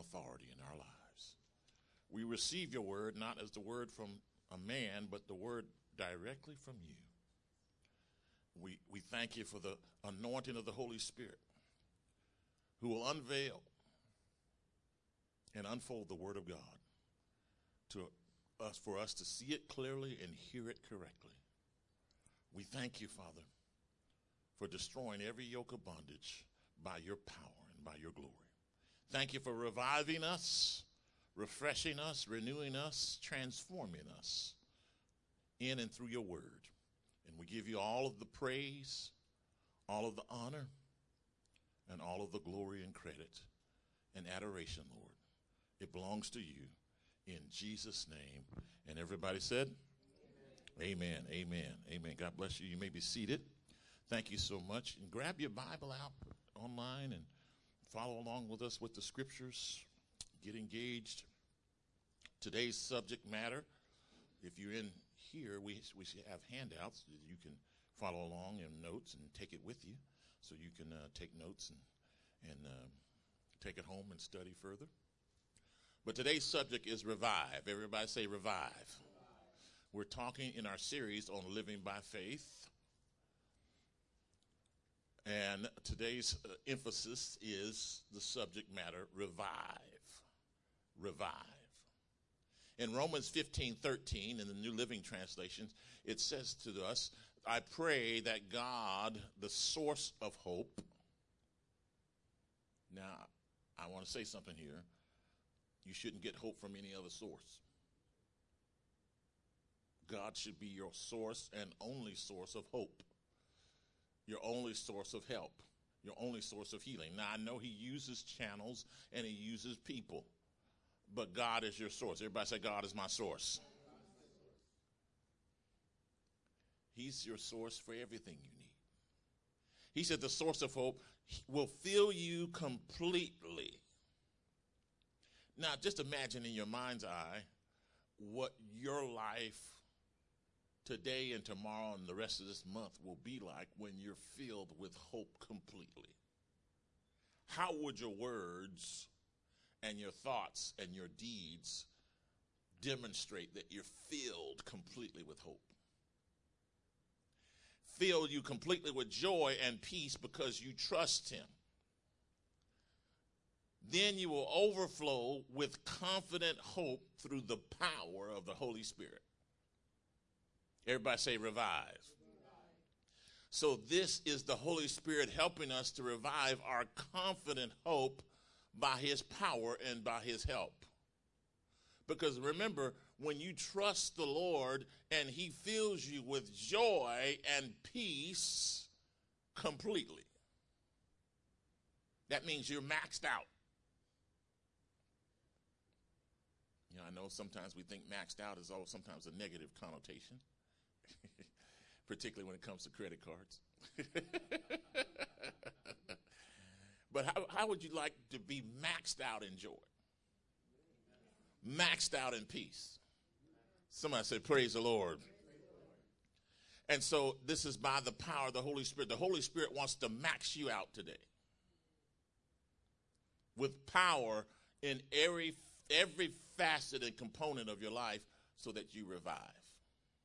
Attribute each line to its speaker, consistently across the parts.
Speaker 1: authority in our lives. We receive your word not as the word from a man, but the word directly from you. We thank you for the anointing of the Holy Spirit, who will unveil and unfold the word of God to us, for us to see it clearly and hear it correctly. We thank you, Father, for destroying every yoke of bondage by your power and by your glory. Thank you for reviving us, refreshing us, renewing us, transforming us in and through your word. And we give you all of the praise, all of the honor, and all of the glory and credit and adoration, Lord. It belongs to you in Jesus' name. And everybody said, amen, amen, amen. God bless you. You may be seated. Thank you so much. And grab your Bible out online and follow along with us with the scriptures. Get engaged. Today's subject matter, if you're in here, we have handouts. You can follow along in notes and take it with you, so you can take notes and take it home and study further. But today's subject is revive. Everybody say revive. We're talking in our series on living by faith. And today's emphasis is the subject matter, revive. Revive. In Romans 15:13, in the New Living Translation, it says to us, I pray that God, the source of hope. Now, I want to say something here. You shouldn't get hope from any other source. God should be your source and only source of hope. Your only source of help. Your only source of healing. Now, I know he uses channels and he uses people. But God is your source. Everybody say, God is my source. He's your source for everything you need. He said the source of hope will fill you completely. Now, just imagine in your mind's eye what your life today and tomorrow and the rest of this month will be like when you're filled with hope completely. How would your words and your thoughts and your deeds demonstrate that you're filled completely with hope? Fill you completely with joy and peace because you trust him. Then you will overflow with confident hope through the power of the Holy Spirit. Everybody say revive. So this is the Holy Spirit helping us to revive our confident hope by his power and by his help. Because remember, when you trust the Lord and he fills you with joy and peace completely, that means you're maxed out. You know, I know sometimes we think maxed out is sometimes a negative connotation, particularly when it comes to credit cards. But how would you like to be maxed out in joy? Maxed out in peace? Somebody say, praise the Lord. And so this is by the power of the Holy Spirit. The Holy Spirit wants to max you out today with power in every facet and component of your life so that you revive.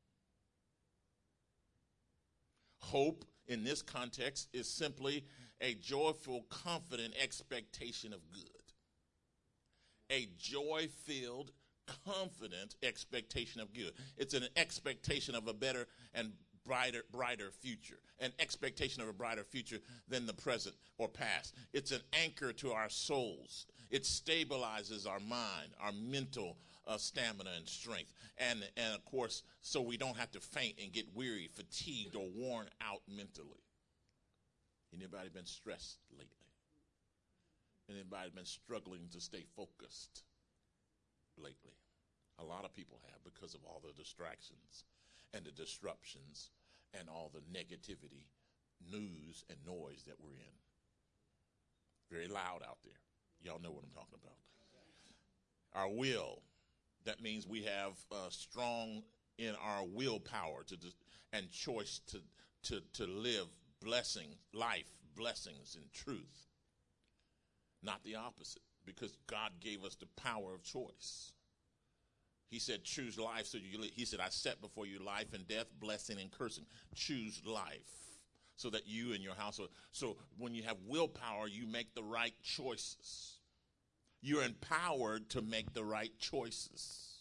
Speaker 1: Hope in this context is simply a joyful, confident expectation of good. A joy-filled, confident expectation of good. It's an expectation of a better and brighter future. An expectation of a brighter future than the present or past. It's an anchor to our souls. It stabilizes our mind, our mental stamina and strength. And of course, so we don't have to faint and get weary, fatigued, or worn out mentally. Anybody been stressed lately? Anybody been struggling to stay focused lately? A lot of people have, because of all the distractions and the disruptions and all the negativity, news and noise that we're in. Very loud out there. Y'all know what I'm talking about. Our will, that means we have strong in our willpower and choice to live blessings in truth. Not the opposite. because God gave us the power of choice. He said, choose life so you live. He said, I set before you life and death, blessing and cursing. Choose life so that you and your household. So when you have willpower, you make the right choices. You're empowered to make the right choices.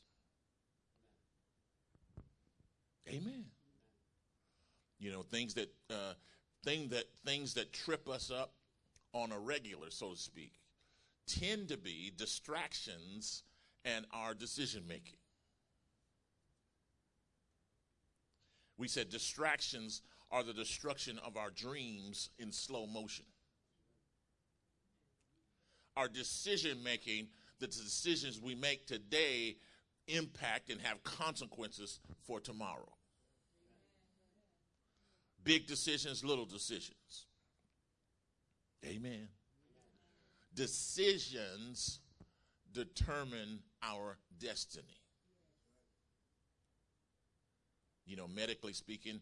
Speaker 1: Amen. You know, things that trip us up on a regular, so to speak, tend to be distractions and our decision making. We said distractions are the destruction of our dreams in slow motion. Our decision making, the decisions we make today, impact and have consequences for tomorrow. Big decisions, little decisions. Amen. Decisions determine our destiny. You know, medically speaking,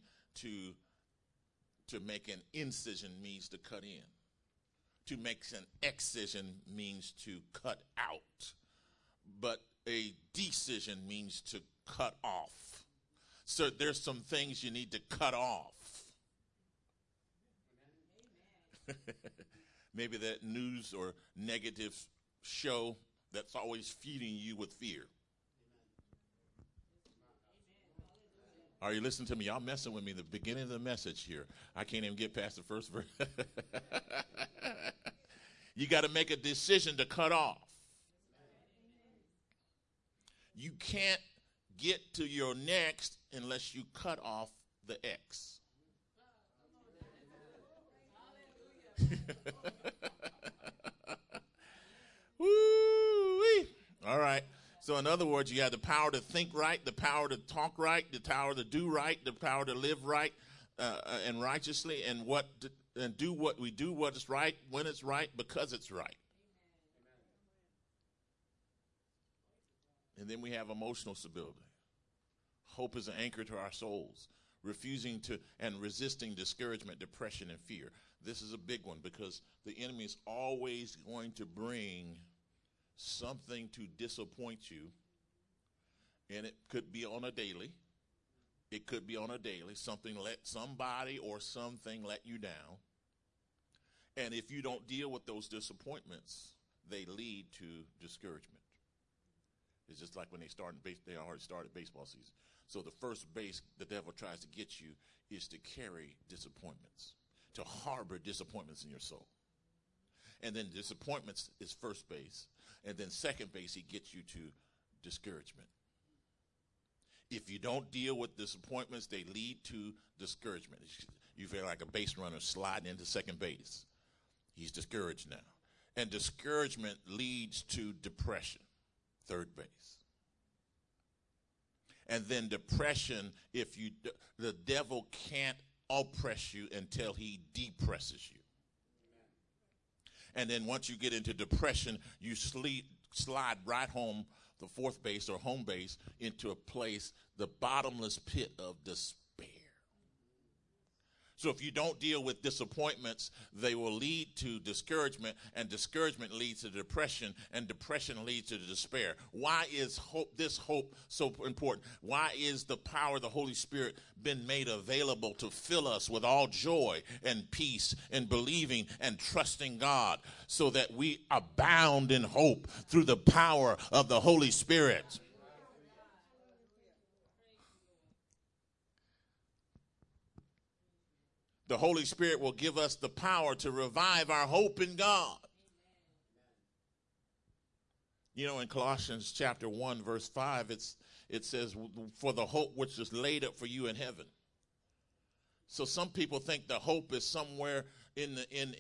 Speaker 1: to make an incision means to cut in. To make an excision means to cut out. But a decision means to cut off. So there's some things you need to cut off. Maybe that news or negative show that's always feeding you with fear. Are you listening to me? Y'all messing with me. The beginning of the message here. I can't even get past the first verse. You got to make a decision to cut off. You can't get to your next unless you cut off the X. Woo-wee. All right. So in other words, you have the power to think right, the power to talk right, the power to do right, the power to live right and righteously, and do what we do, what is right, when it's right, because it's right. And then we have emotional stability. Hope is an anchor to our souls, refusing to and resisting discouragement, depression, and fear. This is a big one because the enemy is always going to bring something to disappoint you, and it could be on a daily. It could be on a daily. Somebody or something let you down. And if you don't deal with those disappointments, they lead to discouragement. It's just like when they already started baseball season. So the first base the devil tries to get you is to carry disappointments, to harbor disappointments in your soul. And then disappointments is first base. And then second base, he gets you to discouragement. If you don't deal with disappointments, they lead to discouragement. You feel like a base runner sliding into second base. He's discouraged now. And discouragement leads to depression, third base. And then depression, the devil can't oppress you until he depresses you. And then once you get into depression, you slide right home, the fourth base or home base, into a place, the bottomless pit of despair. So if you don't deal with disappointments, they will lead to discouragement, and discouragement leads to depression, and depression leads to despair. Why is this hope so important? Why is the power of the Holy Spirit been made available to fill us with all joy and peace and believing and trusting God so that we abound in hope through the power of the Holy Spirit? The Holy Spirit will give us the power to revive our hope in God. You know, in Colossians chapter 1, verse 5, it says, for the hope which is laid up for you in heaven. So some people think the hope is somewhere in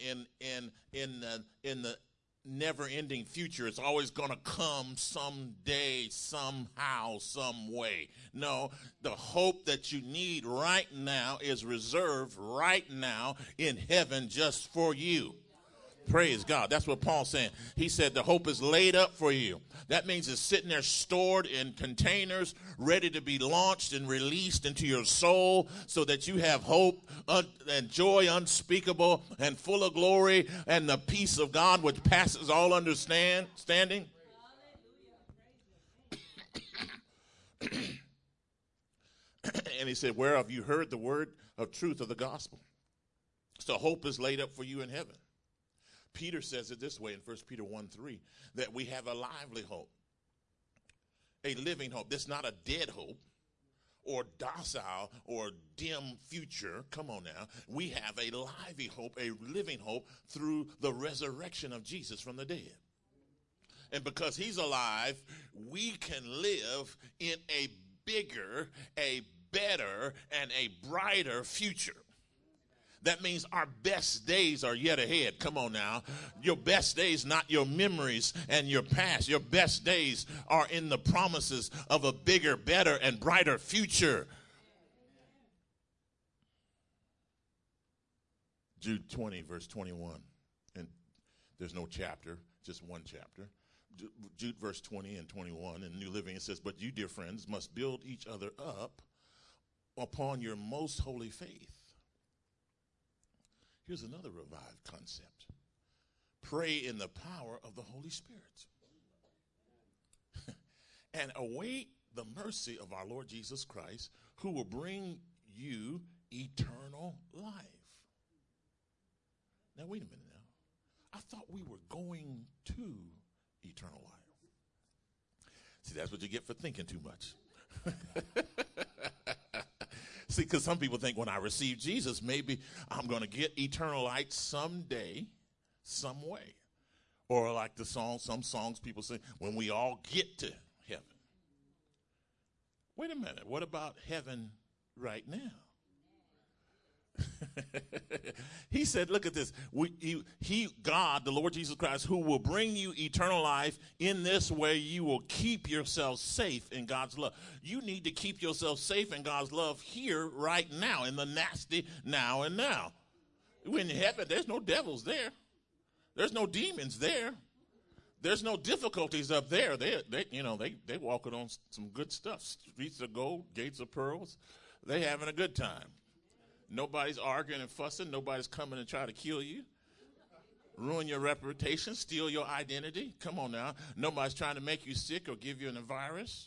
Speaker 1: the never-ending future. It's always going to come someday, somehow, some way. No, the hope that you need right now is reserved right now in heaven just for you. Praise God. That's what Paul's saying. He said the hope is laid up for you. That means it's sitting there stored in containers, ready to be launched and released into your soul so that you have hope and joy unspeakable and full of glory and the peace of God which passes all understanding. And he said, whereof you heard the word of truth of the gospel. So hope is laid up for you in heaven. Peter says it this way in 1 Peter 1:3, that we have a lively hope, a living hope. That's not a dead hope or docile or dim future. Come on now. We have a lively hope, a living hope through the resurrection of Jesus from the dead. And because he's alive, we can live in a bigger, a better, and a brighter future. That means our best days are yet ahead. Come on now. Your best days, not your memories and your past. Your best days are in the promises of a bigger, better, and brighter future. Jude 20, verse 21. And there's no chapter, just one chapter. Jude verse 20 and 21 in New Living, it says, but you, dear friends, must build each other up upon your most holy faith. Here's another revived concept. Pray in the power of the Holy Spirit. And await the mercy of our Lord Jesus Christ, who will bring you eternal life. Now, wait a minute now. I thought we were going to eternal life. See, that's what you get for thinking too much. See, because some people think when I receive Jesus, maybe I'm going to get eternal life someday, some way. Or like the song, some songs people sing, when we all get to heaven. Wait a minute. What about heaven right now? He said, look at this. God, the Lord Jesus Christ, who will bring you eternal life. In this way, you will keep yourself safe in God's love. You need to keep yourself safe in God's love here, right now, in the nasty now and now. When in heaven, there's no devils there. There's no demons there. There's no difficulties up there. They walking on some good stuff. Streets of gold, gates of pearls. They having a good time. Nobody's arguing and fussing. Nobody's coming and trying to kill you, ruin your reputation, steal your identity. Come on now. Nobody's trying to make you sick or give you a virus.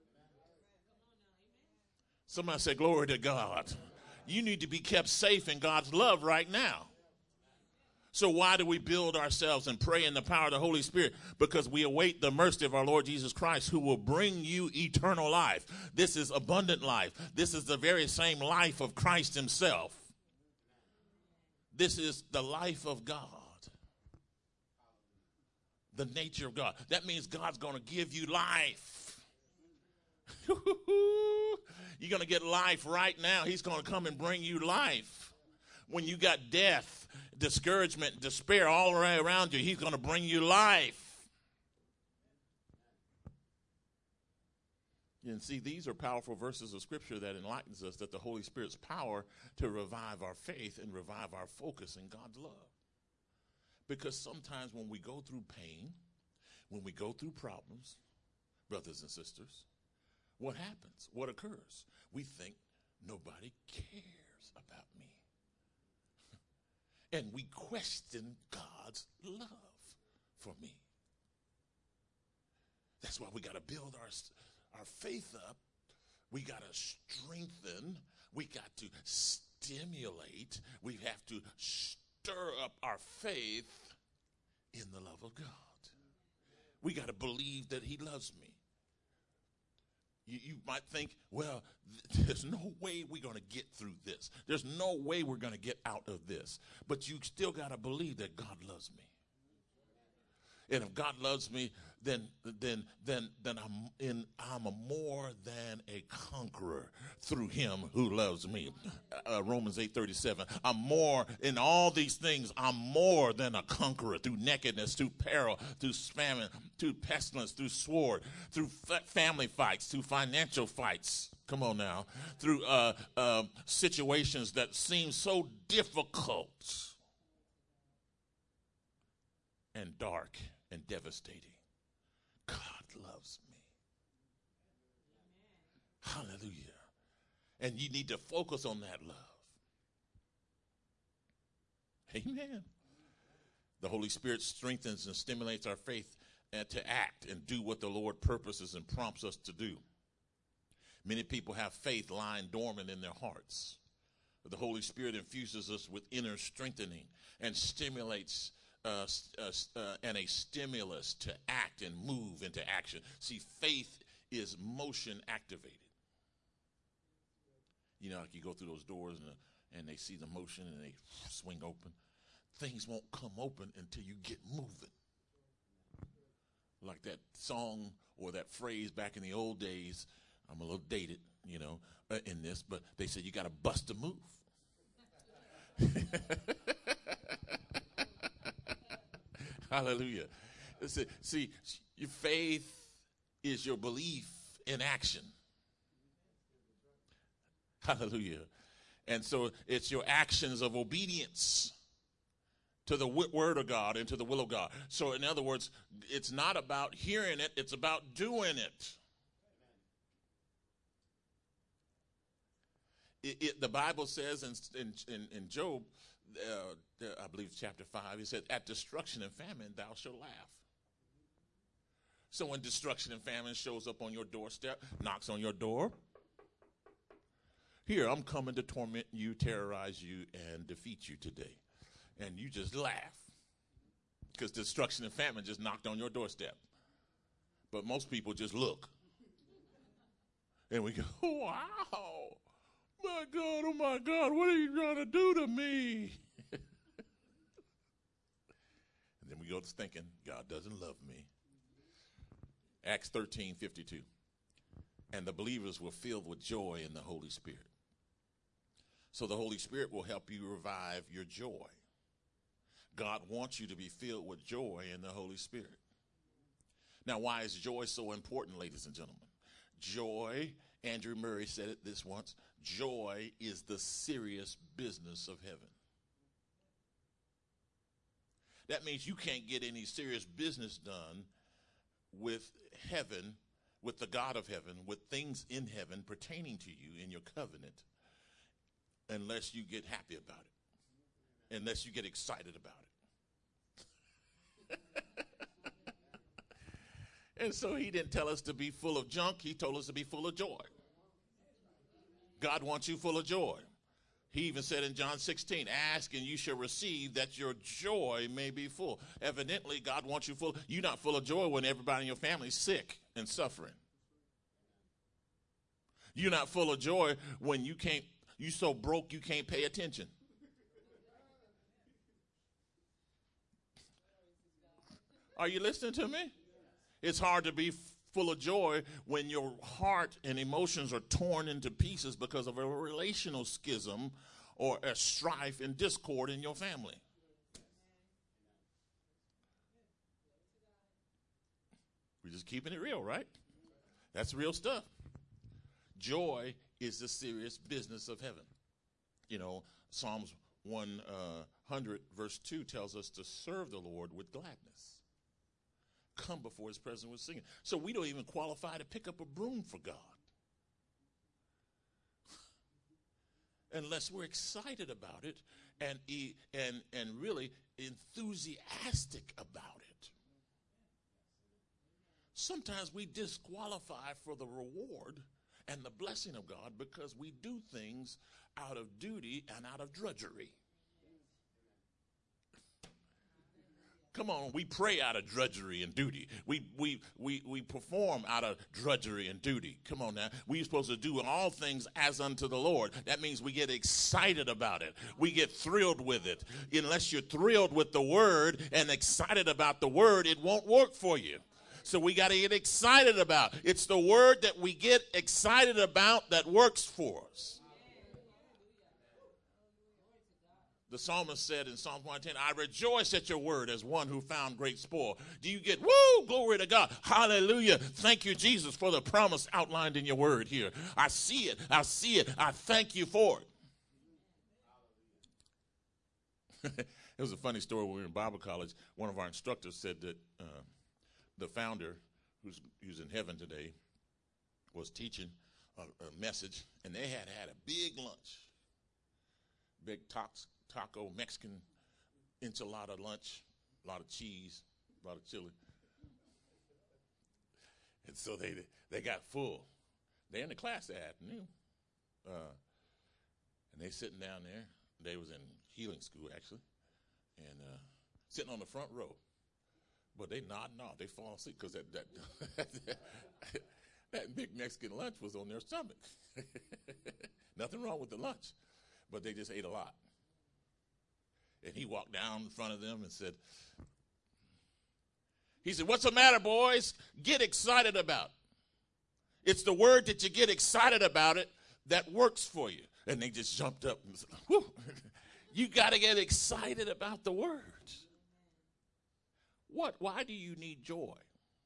Speaker 1: Somebody say, glory to God. You need to be kept safe in God's love right now. So why do we build ourselves and pray in the power of the Holy Spirit? Because we await the mercy of our Lord Jesus Christ, who will bring you eternal life. This is abundant life. This is the very same life of Christ himself. This is the life of God. The nature of God. That means God's going to give you life. You're going to get life right now. He's going to come and bring you life. When you got death, discouragement, despair all around you, he's going to bring you life. And see, these are powerful verses of Scripture that enlightens us that the Holy Spirit's power to revive our faith and revive our focus in God's love. Because sometimes when we go through pain, when we go through problems, brothers and sisters, what happens? What occurs? We think nobody cares about me. And we question God's love for me. That's why we got to build our faith up. We got to strengthen. We got to stimulate. We have to stir up our faith in the love of God. We got to believe that he loves me. You might think, well, there's no way we're going to get through this. There's no way we're going to get out of this. But you still got to believe that God loves me. And if God loves me, then I'm a more than a conqueror through him who loves me. Romans 8:37. I'm more in all these things. I'm more than a conqueror through nakedness, through peril, through famine, through pestilence, through sword, through family fights, through financial fights. Come on now. Through situations that seem so difficult. and dark and devastating. God loves me. Hallelujah. And you need to focus on that love. Amen. The Holy Spirit strengthens and stimulates our faith to act and do what the Lord purposes and prompts us to do. Many people have faith lying dormant in their hearts. The Holy Spirit infuses us with inner strengthening and stimulates and a stimulus to act and move into action. See, faith is motion activated. You know, like you go through those doors and they see the motion and they swing open. Things won't come open until you get moving. Like that song or that phrase back in the old days. I'm a little dated, you know, in this, but they said you got to bust a move. Hallelujah. See, your faith is your belief in action. Hallelujah. And so it's your actions of obedience to the word of God and to the will of God. So in other words, it's not about hearing it, it's about doing it. The Bible says in Job, I believe chapter 5, it said, at destruction and famine thou shalt laugh. So when destruction and famine shows up on your doorstep, knocks on your door, here, I'm coming to torment you, terrorize you, and defeat you today. And you just laugh because destruction and famine just knocked on your doorstep. But most people just look. And we go, wow, oh my God, what are you trying to do to me? And then we go to thinking, God doesn't love me. Acts 13:52. And the believers were filled with joy in the Holy Spirit. So the Holy Spirit will help you revive your joy. God wants you to be filled with joy in the Holy Spirit. Now, why is joy so important, ladies and gentlemen? Joy, Andrew Murray said it this once, joy is the serious business of heaven. That means you can't get any serious business done with heaven, with the God of heaven, with things in heaven pertaining to you in your covenant, unless you get happy about it, unless you get excited about it. And so he didn't tell us to be full of junk. He told us to be full of joy. God wants you full of joy. He even said in John 16, ask and you shall receive that your joy may be full. Evidently, God wants you full. You're not full of joy when everybody in your family is sick and suffering. You're not full of joy when you so broke you can't pay attention. Are you listening to me? It's hard to be full of joy when your heart and emotions are torn into pieces because of a relational schism or a strife and discord in your family. We're just keeping it real, right? That's real stuff. Joy is the serious business of heaven. You know, Psalms 100 verse 2 tells us to serve the Lord with gladness. Come before his presence with singing. So we don't even qualify to pick up a broom for God unless we're excited about it and really enthusiastic about it. Sometimes we disqualify for the reward and the blessing of God because we do things out of duty and out of drudgery. Come on, we pray out of drudgery and duty. We perform out of drudgery and duty. Come on now. We're supposed to do all things as unto the Lord. That means we get excited about it. We get thrilled with it. Unless you're thrilled with the word and excited about the word, it won't work for you. So we got to get excited about. It's the word that we get excited about that works for us. The psalmist said in Psalm 110, I rejoice at your word as one who found great spoil. Do you get, woo, glory to God. Hallelujah. Thank you, Jesus, for the promise outlined in your word here. I see it. I see it. I thank you for it. It was a funny story when we were in Bible college. One of our instructors said that the founder, who's in heaven today, was teaching a message, and they had a big lunch, big taco, Mexican enchilada lunch, a lot of cheese, a lot of chili. And so they got full. They're in the class that afternoon. And they sitting down there. They was in healing school, actually, and sitting on the front row. But they nodding off. They fall asleep because that big Mexican lunch was on their stomach. Nothing wrong with the lunch, but they just ate a lot. And he walked down in front of them and said, "What's the matter, boys? Get excited about it. It's the word that you get excited about it that works for you." And they just jumped up and said, "Whew, you got to get excited about the word." Why do you need joy?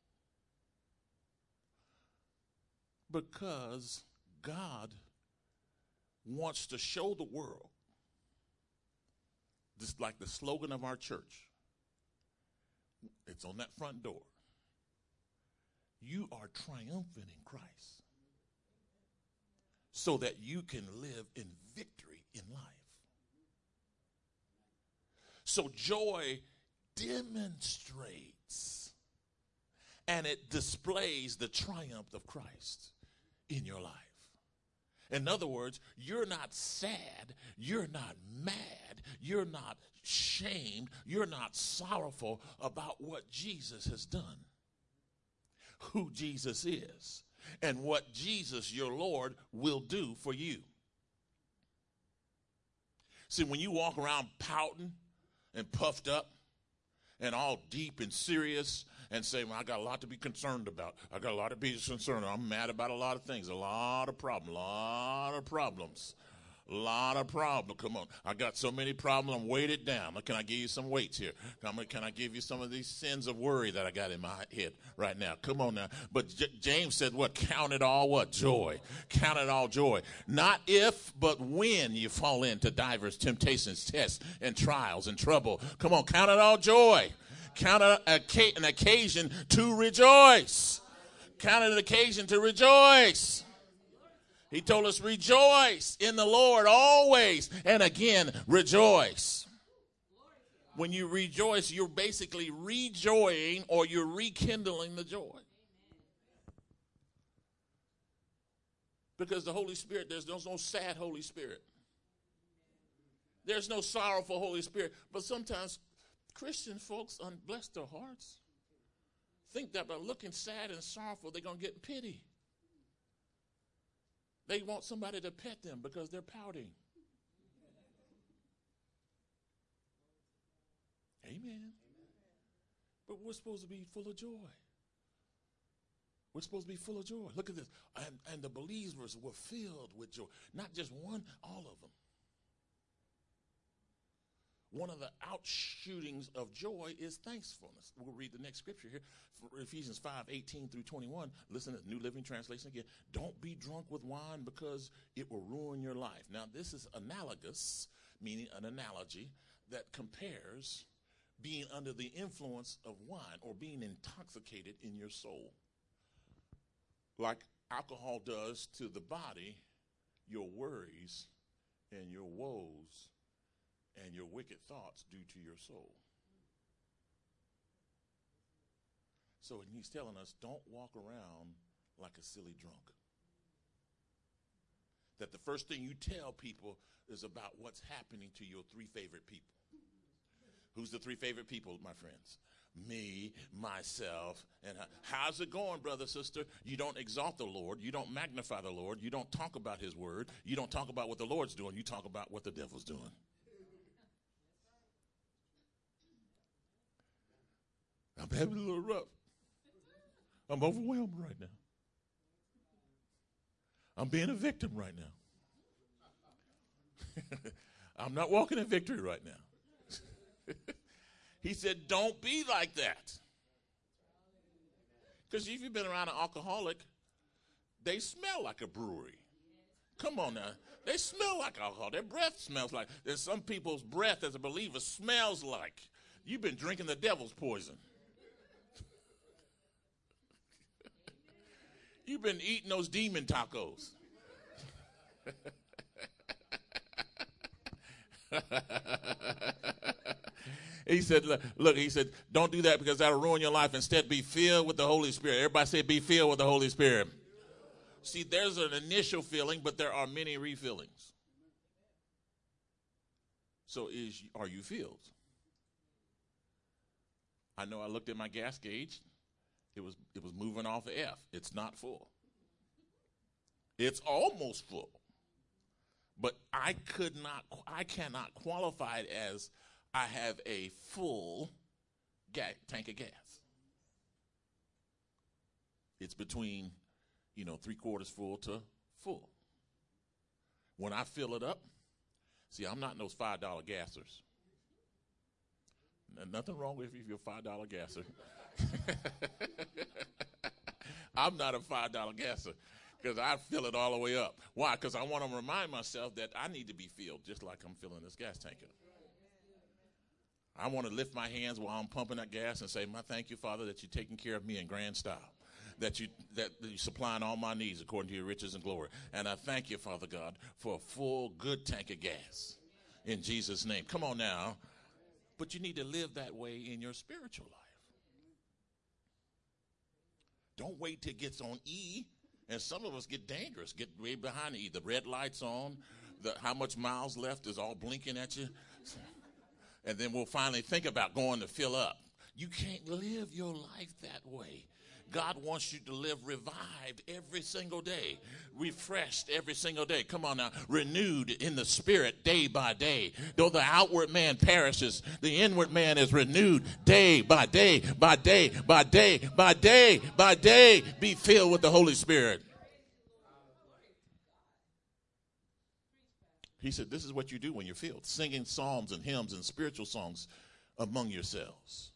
Speaker 1: Because God wants to show the world, just like the slogan of our church. It's on that front door. You are triumphant in Christ so that you can live in victory in life. So joy demonstrates and it displays the triumph of Christ in your life. In other words, you're not sad, you're not mad, you're not shamed, you're not sorrowful about what Jesus has done, who Jesus is, and what Jesus, your Lord, will do for you. See, when you walk around pouting and puffed up and all deep and serious and say, "Well, I got a lot to be concerned about. I got a lot to be concerned about. I'm mad about a lot of things, a lot of problems. Come on. I got so many problems. I'm weighted down. Can I give you some weights here? Can I give you some of these sins of worry that I got in my head right now? Come on now." But James said what? Count it all what? Joy. Count it all joy. Not if, but when you fall into divers temptations, tests, and trials and trouble. Come on, count it all joy. Count it an occasion to rejoice. Count it an occasion to rejoice. He told us, rejoice in the Lord always. And again, rejoice. When you rejoice, you're basically rejoying or you're rekindling the joy. Because the Holy Spirit, there's no sad Holy Spirit. There's no sorrowful Holy Spirit. But sometimes Christian folks, bless their hearts, think that by looking sad and sorrowful, they're going to get pity. They want somebody to pet them because they're pouting. Amen. But we're supposed to be full of joy. We're supposed to be full of joy. Look at this. And the believers were filled with joy. Not just one, all of them. One of the outshootings of joy is thankfulness. We'll read the next scripture here. Ephesians 5:18 through 21. Listen to the New Living Translation again. Don't be drunk with wine because it will ruin your life. Now, this is analogous, meaning an analogy that compares being under the influence of wine or being intoxicated in your soul. Like alcohol does to the body, your worries and your woes and your wicked thoughts do to your soul. So he's telling us, don't walk around like a silly drunk. That the first thing you tell people is about what's happening to your three favorite people. Who's the three favorite people, my friends? Me, myself, and how's it going, brother, sister? You don't exalt the Lord. You don't magnify the Lord. You don't talk about his word. You don't talk about what the Lord's doing. You talk about what the devil's doing. I'm having a little rough. I'm overwhelmed right now. I'm being a victim right now. I'm not walking in victory right now. He said, don't be like that. Because if you've been around an alcoholic, they smell like a brewery. Come on now. They smell like alcohol. Their breath smells like. There's some people's breath as a believer smells like. You've been drinking the devil's poison. You've been eating those demon tacos. He said, look, he said, don't do that because that'll ruin your life. Instead, be filled with the Holy Spirit. Everybody say, be filled with the Holy Spirit. See, there's an initial feeling, but there are many refillings. So are you filled? I know I looked at my gas gauge. It was moving off of F. It's not full. It's almost full. But I cannot qualify it as I have a full tank of gas. It's between, 3/4 full to full. When I fill it up, see, I'm not in those $5 gassers. Nothing wrong with you if you're a $5 gasser. I'm not a $5 gasser because I fill it all the way up. Why? Because I want to remind myself that I need to be filled just like I'm filling this gas tank up. I want to lift my hands while I'm pumping that gas and say, thank you, Father, that you're taking care of me in grand style, that you're supplying all my needs according to your riches and glory. And I thank you, Father God, for a full, good tank of gas in Jesus' name. Come on now. But you need to live that way in your spiritual life. Don't wait till it gets on E. And some of us get dangerous, get way behind the E. The red light's on, how much miles left is all blinking at you. And then we'll finally think about going to fill up. You can't live your life that way. God wants you to live revived every single day, refreshed every single day. Come on now, renewed in the spirit day by day. Though the outward man perishes, the inward man is renewed day by day, by day, by day, by day, by day. Be filled with the Holy Spirit. He said, this is what you do when you're filled. Singing psalms and hymns and spiritual songs among yourselves.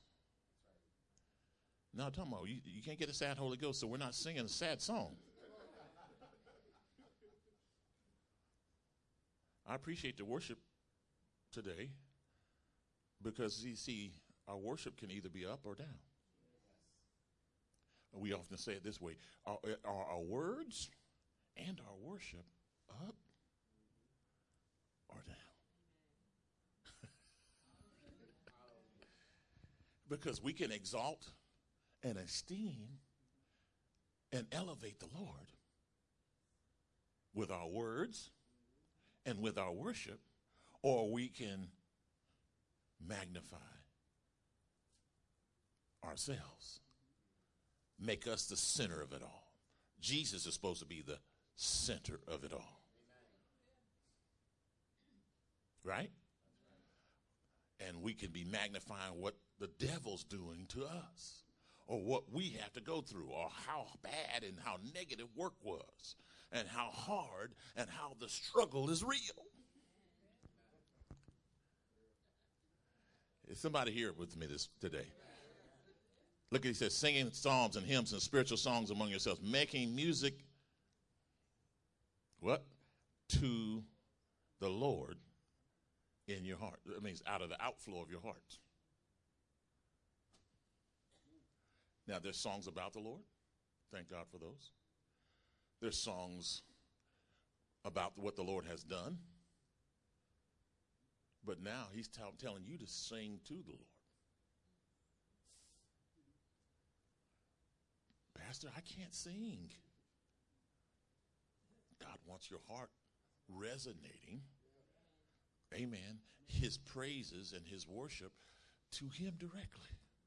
Speaker 1: Now, talking about, you can't get a sad Holy Ghost, so we're not singing a sad song. I appreciate the worship today because, you see, our worship can either be up or down. We often say it this way. Are our words and our worship up or down? Because we can exalt and esteem and elevate the Lord with our words and with our worship, or we can magnify ourselves, make us the center of it all. Jesus is supposed to be the center of it all. Right? And we can be magnifying what the devil's doing to us, or what we have to go through, or how bad and how negative work was, and how hard and how the struggle is real. Is somebody here with me today? Look, he says, singing psalms and hymns and spiritual songs among yourselves, making music, what? To the Lord in your heart. That means out of the outflow of your heart. Now, there's songs about the Lord. Thank God for those. There's songs about what the Lord has done. But now he's telling you to sing to the Lord. Pastor, I can't sing. God wants your heart resonating. Amen. His praises and his worship to him directly.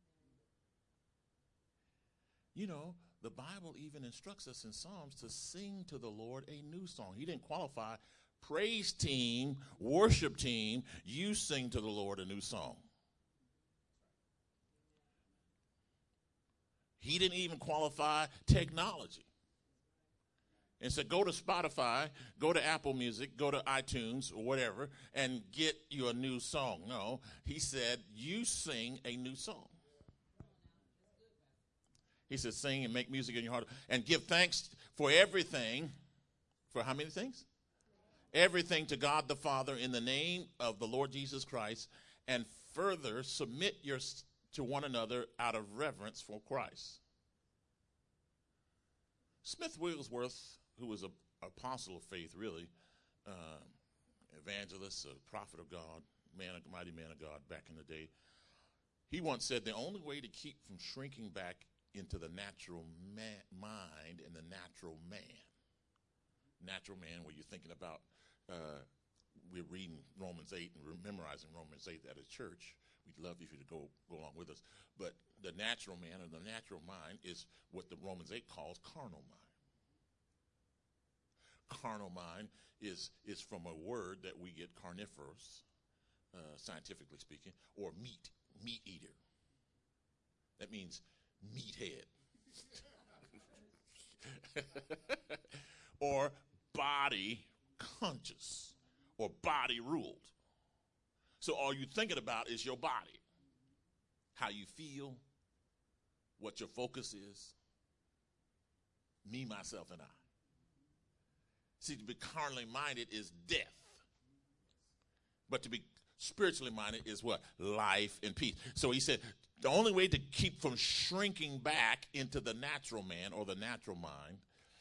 Speaker 1: You know, the Bible even instructs us in Psalms to sing to the Lord a new song. He didn't qualify praise team, worship team, you sing to the Lord a new song. He didn't even qualify technology. And said, go to Spotify, go to Apple Music, go to iTunes or whatever, and get you a new song. No, he said, you sing a new song. He said, sing and make music in your heart and give thanks for everything. For how many things? everything to God the Father in the name of the Lord Jesus Christ, and further submit to one another out of reverence for Christ. Smith Wigglesworth, who was an apostle of faith, really, evangelist, a prophet of God, mighty man of God back in the day, he once said the only way to keep from shrinking back into the natural mind and the natural man, where you're thinking about, we're reading Romans 8 and we're memorizing Romans 8 at a church. We'd love if you to go along with us. But the natural man or the natural mind is what the Romans 8 calls carnal mind. Carnal mind is from a word that we get carnivorous, scientifically speaking, or meat eater. That means meathead. Or body conscious, or body ruled. So all you're thinking about is your body, how you feel, what your focus is. Me, myself, and I. See, to be carnally minded is death. But to be spiritually minded is what? Life and peace. So he said, the only way to keep from shrinking back into the natural man or the natural mind,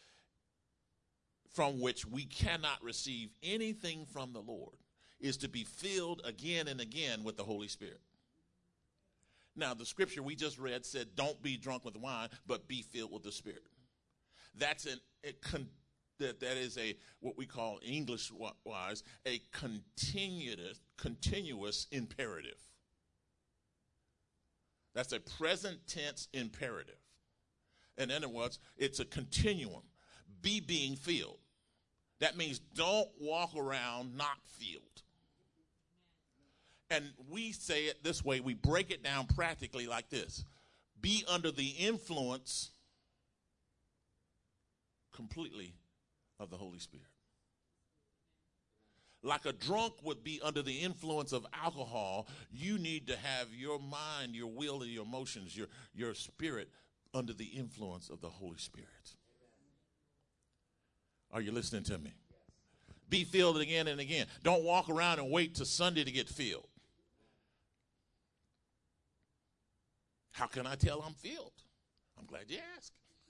Speaker 1: from which we cannot receive anything from the Lord, is to be filled again and again with the Holy Spirit. Now, the scripture we just read said, don't be drunk with wine, but be filled with the Spirit. That's that is a, what we call English-wise, a continuous imperative. That's a present tense imperative. In other words, it's a continuum. Be being filled. That means don't walk around not filled. And we say it this way. We break it down practically like this. Be under the influence completely of the Holy Spirit. Like a drunk would be under the influence of alcohol, you need to have your mind, your will, and your emotions, your spirit under the influence of the Holy Spirit. Are you listening to me? Be filled again and again. Don't walk around and wait till Sunday to get filled. How can I tell I'm filled? I'm glad you asked.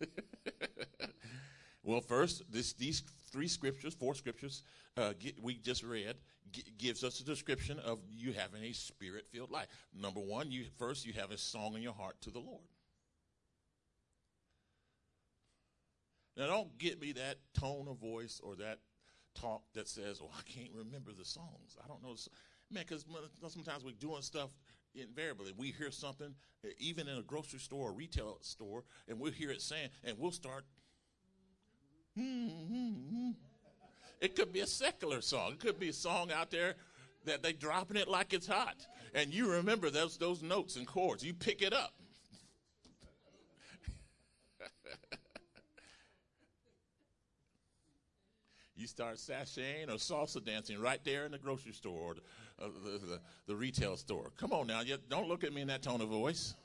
Speaker 1: Well, first, these four scriptures we just read gives us a description of you having a spirit-filled life. Number one, you have a song in your heart to the Lord. Now, don't get me that tone of voice or that talk that says, oh, I can't remember the songs. I don't know. Man, because sometimes we're doing stuff invariably. We hear something, even in a grocery store or retail store, and we'll hear it saying, and we'll start. It could be a secular song. It could be a song out there that they dropping it like it's hot. And you remember those notes and chords. You pick it up. You start sashaying or salsa dancing right there in the grocery store or the retail store. Come on now. Don't look at me in that tone of voice.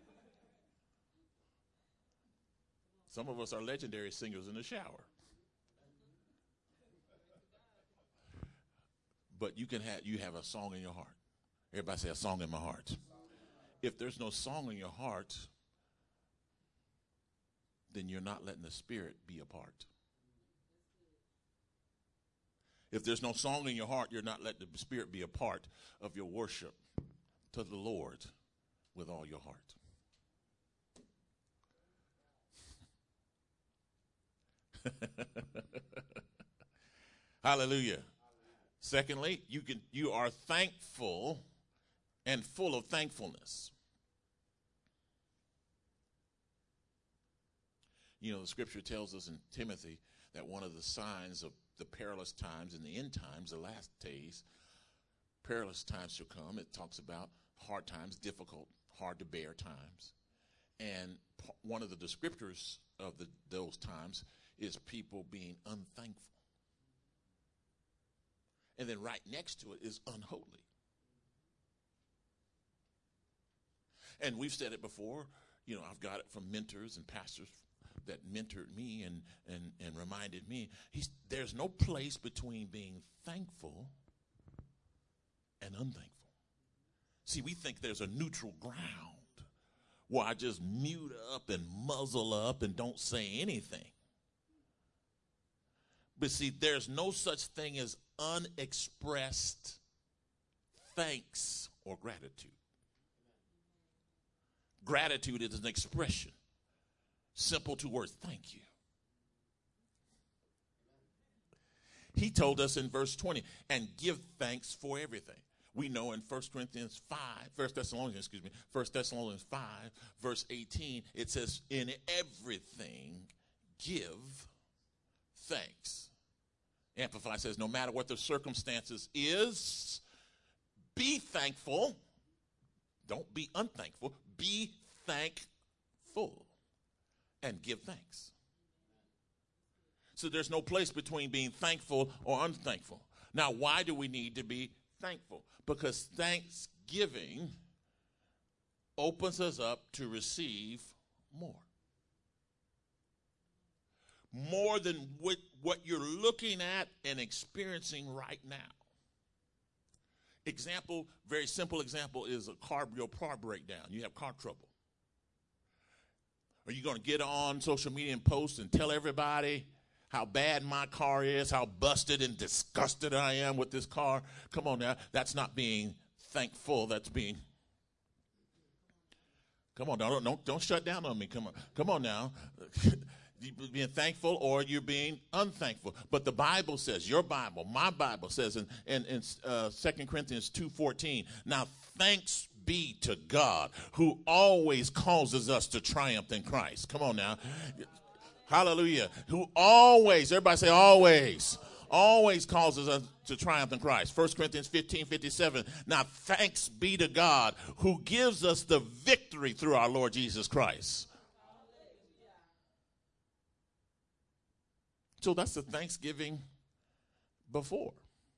Speaker 1: Some of us are legendary singers in the shower. But you have a song in your heart. Everybody say a song in my heart. If there's no song in your heart, then you're not letting the Spirit be a part. If there's no song in your heart, you're not letting the Spirit be a part of your worship to the Lord with all your heart. Hallelujah. Secondly, you are thankful and full of thankfulness. You know, the scripture tells us in Timothy that one of the signs of the perilous times in the end times, the last days, perilous times shall come. It talks about hard times, difficult, hard to bear times. And one of the descriptors of those times is people being unthankful. And then right next to it is unholy. And we've said it before, I've got it from mentors and pastors that mentored me and reminded me, there's no place between being thankful and unthankful. See, we think there's a neutral ground where I just mute up and muzzle up and don't say anything. But see, there's no such thing as unexpressed thanks or gratitude. Gratitude is an expression. Simple two words, thank you. He told us in verse 20, and give thanks for everything. We know in 1 Thessalonians 5, verse 18, it says, in everything give thanks. Amplified says, no matter what the circumstances is, be thankful. Don't be unthankful. Be thankful and give thanks. So there's no place between being thankful or unthankful. Now, why do we need to be thankful? Because thanksgiving opens us up to receive more. More than what you're looking at and experiencing right now. Example, very simple example is your car breakdown. You have car trouble. Are you going to get on social media and post and tell everybody how bad my car is, how busted and disgusted I am with this car? Come on now. That's not being thankful. That's being... Come on, don't shut down on me. Come on now. You're being thankful or you're being unthankful. But the Bible says, your Bible, my Bible says in 2 Corinthians 2:14, now thanks be to God who always causes us to triumph in Christ. Come on now. Hallelujah. Who always, everybody say always causes us to triumph in Christ. 1 Corinthians 15:57. Now thanks be to God who gives us the victory through our Lord Jesus Christ. So that's the Thanksgiving before.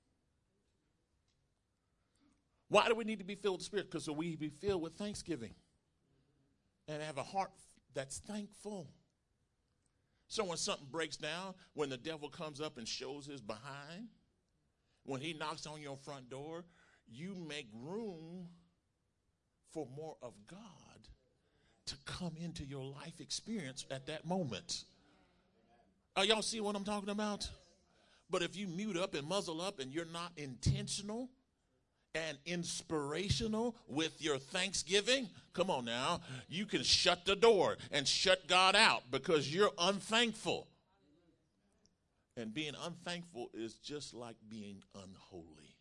Speaker 1: Why do we need to be filled with the Spirit? Because so we be filled with thanksgiving and have a heart that's thankful. So when something breaks down, when the devil comes up and shows his behind, when he knocks on your front door, you make room for more of God to come into your life experience at that moment. Y'all see what I'm talking about? But if you mute up and muzzle up and you're not intentional and inspirational with your thanksgiving, come on now, you can shut the door and shut God out because you're unthankful. And being unthankful is just like being unholy.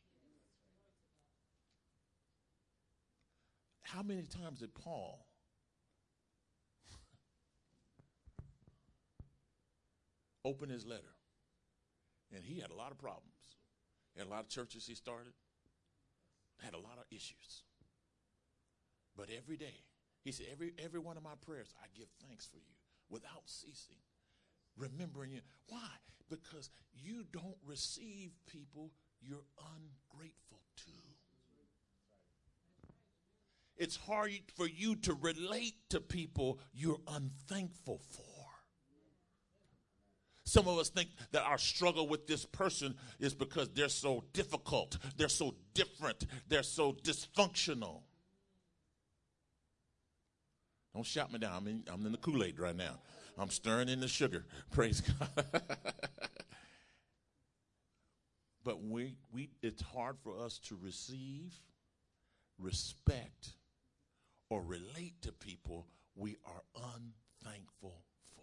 Speaker 1: How many times did Paul open his letter? And he had a lot of problems. He had a lot of churches he started. Had a lot of issues. But every day, he said, every one of my prayers, I give thanks for you without ceasing. Remembering you. Why? Because you don't receive people you're ungrateful to. It's hard for you to relate to people you're unthankful for. Some of us think that our struggle with this person is because they're so difficult, they're so different, they're so dysfunctional. Don't shout me down. I'm in the Kool-Aid right now. I'm stirring in the sugar. Praise God. But it's hard for us to receive, respect, or relate to people we are unthankful for.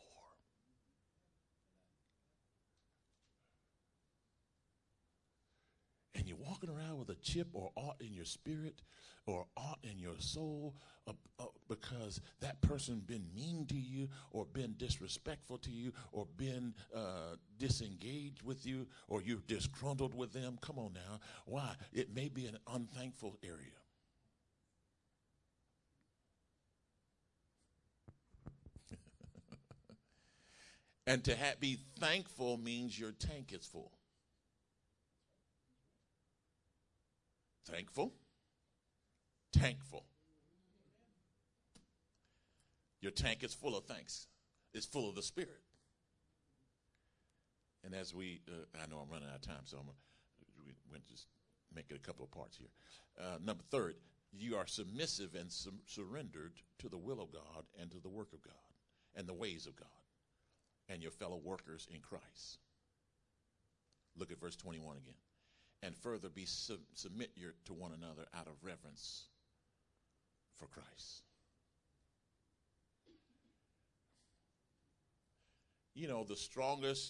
Speaker 1: And you're walking around with a chip or aught in your spirit or aught in your soul because that person been mean to you or been disrespectful to you or been disengaged with you or you're disgruntled with them. Come on now. Why? It may be an unthankful area. And to be thankful means your tank is full. Thankful, tankful. Your tank is full of thanks. is full of the Spirit. And as I know I'm running out of time, so we'll just make it a couple of parts here. Number third, you are submissive and surrendered to the will of God and to the work of God and the ways of God and your fellow workers in Christ. Look at verse 21 again. And further submit to one another out of reverence for Christ. You know, the strongest,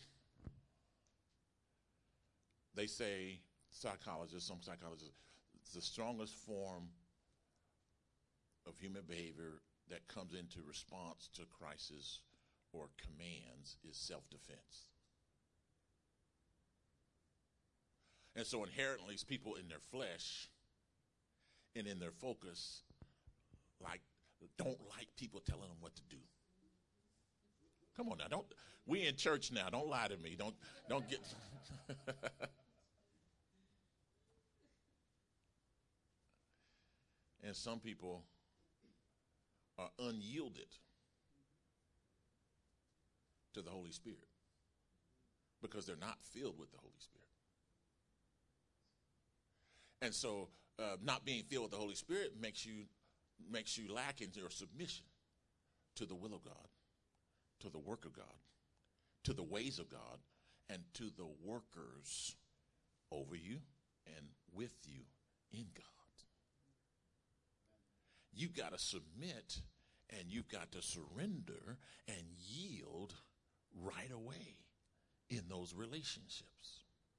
Speaker 1: they say, some psychologists, the strongest form of human behavior that comes into response to crisis or commands is self-defense. And so inherently, people in their flesh and in their focus don't like people telling them what to do. Come on now, we in church now. Don't lie to me. Don't get. And some people are unyielded to the Holy Spirit because they're not filled with the Holy Spirit. And so not being filled with the Holy Spirit makes you lack in your submission to the will of God, to the work of God, to the ways of God, and to the workers over you and with you in God. You've got to submit and you've got to surrender and yield right away in those relationships.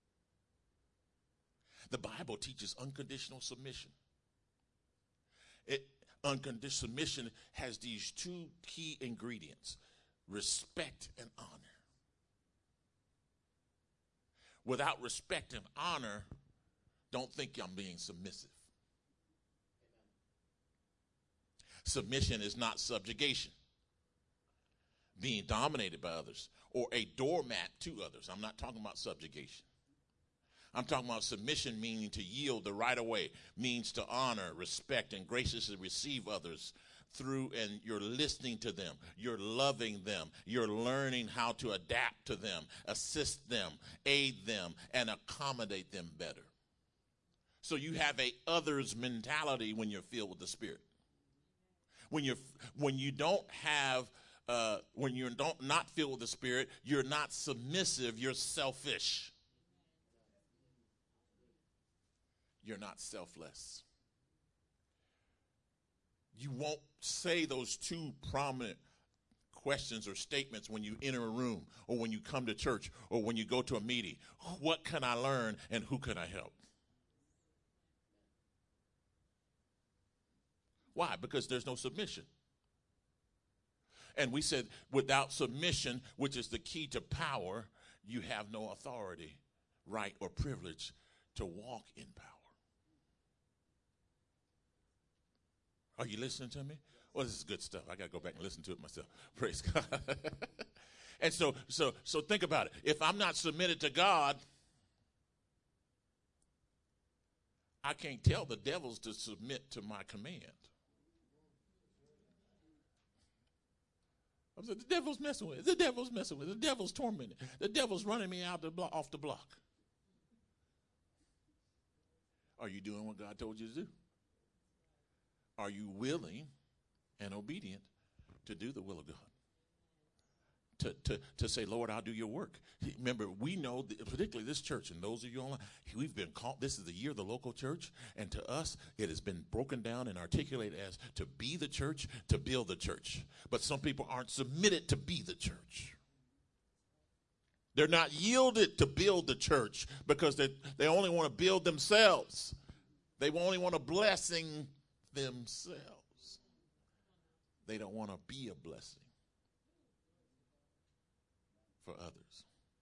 Speaker 1: The Bible teaches unconditional submission. Unconditional submission has these two key ingredients: respect and honor. Without respect and honor, don't think I'm being submissive. Submission is not subjugation, being dominated by others, or a doormat to others. I'm not talking about subjugation. I'm talking about submission, meaning to yield the right of way, means to honor, respect, and graciously receive others through, and you're listening to them, you're loving them, you're learning how to adapt to them, assist them, aid them, and accommodate them better. So you have a others mentality when you're filled with the Spirit. When you're not filled with the Spirit, you're not submissive, you're selfish. You're not selfless. You won't say those two prominent questions or statements when you enter a room or when you come to church or when you go to a meeting. What can I learn and who can I help? Why? Because there's no submission. And we said without submission, which is the key to power, you have no authority, right, or privilege to walk in power. Are you listening to me? Well, this is good stuff. I got to go back and listen to it myself. Praise God. And so think about it. If I'm not submitted to God, I can't tell the devils to submit to my command. I said, the devil's messing with it. The devil's messing with it. The devil's tormenting. The devil's running me out off the block. Are you doing what God told you to do? Are you willing and obedient to do the will of God? To say, Lord, I'll do your work. Remember, we know, particularly this church, and those of you online, we've been called, this is the year of the local church, and to us, it has been broken down and articulated as to be the church, to build the church. But some people aren't submitted to be the church. They're not yielded to build the church because they only want to build themselves. They only want a blessing themselves. They don't want to be a blessing for others.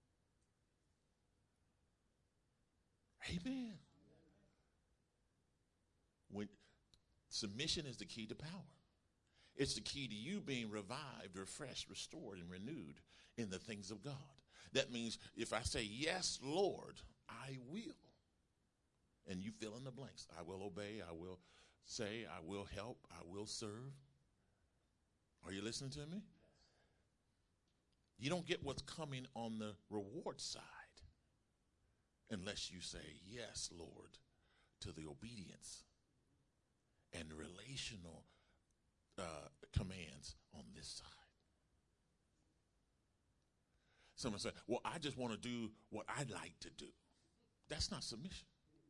Speaker 1: Amen. When submission is the key to power. It's the key to you being revived, refreshed, restored, and renewed in the things of God. That means if I say, yes, Lord, I will. And you fill in the blanks. I will obey. I will say. I will help. I will serve. Are you listening to me? You don't get what's coming on the reward side unless you say, yes, Lord, to the obedience and the relational commands on this side. Someone say, well, I just want to do what I like to do. That's not submission.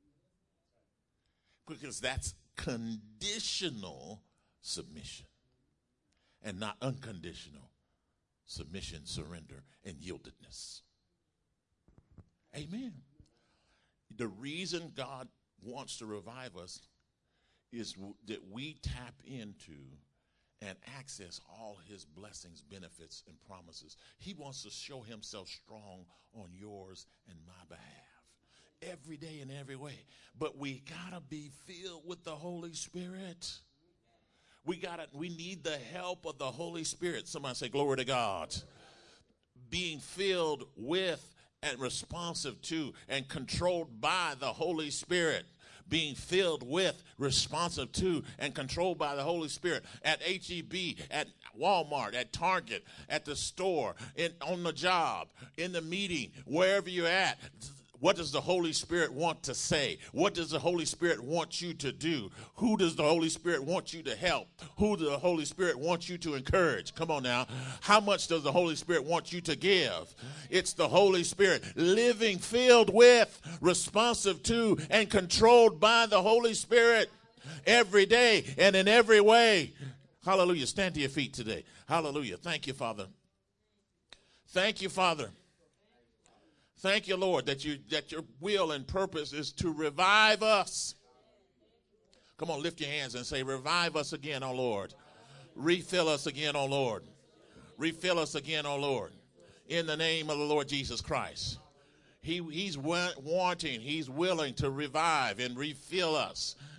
Speaker 1: Because that's conditional submission and not unconditional submission, surrender, and yieldedness. Amen. The reason God wants to revive us is that we tap into and access all his blessings, benefits, and promises. He wants to show himself strong on yours and my behalf every day in every way. But we gotta be filled with the Holy Spirit. We need the help of the Holy Spirit. Somebody say, glory to God. Being filled with and responsive to and controlled by the Holy Spirit. Being filled with, responsive to, and controlled by the Holy Spirit at HEB, at Walmart, at Target, at the store, on the job, in the meeting, wherever you're at. What does the Holy Spirit want to say? What does the Holy Spirit want you to do? Who does the Holy Spirit want you to help? Who does the Holy Spirit want you to encourage? Come on now. How much does the Holy Spirit want you to give? It's the Holy Spirit living, filled with, responsive to, and controlled by the Holy Spirit every day and in every way. Hallelujah. Stand to your feet today. Hallelujah. Thank you, Father. Thank you, Father. Thank you, Lord, that your will and purpose is to revive us. Come on, lift your hands and say, revive us again, oh Lord. Refill us again, oh Lord. Refill us again, oh Lord. In the name of the Lord Jesus Christ. He's willing to revive and refill us